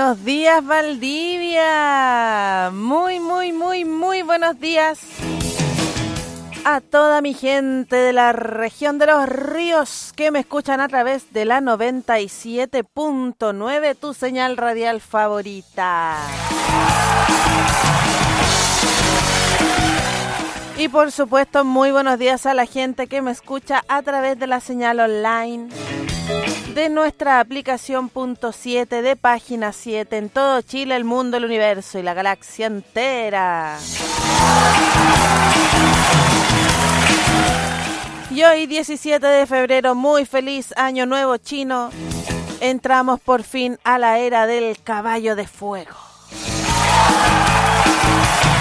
buenos días, Valdivia. Muy buenos días a toda mi gente de la región de Los Ríos que me escuchan a través de la 97.9, tu señal radial favorita. Y por supuesto, muy buenos días a la gente que me escucha a través de la señal online de nuestra aplicación Punto 7 de Página 7 en todo Chile, el mundo, el universo y la galaxia entera. Y hoy, 17 de febrero, muy feliz año nuevo chino. Entramos por fin a la era del caballo de fuego.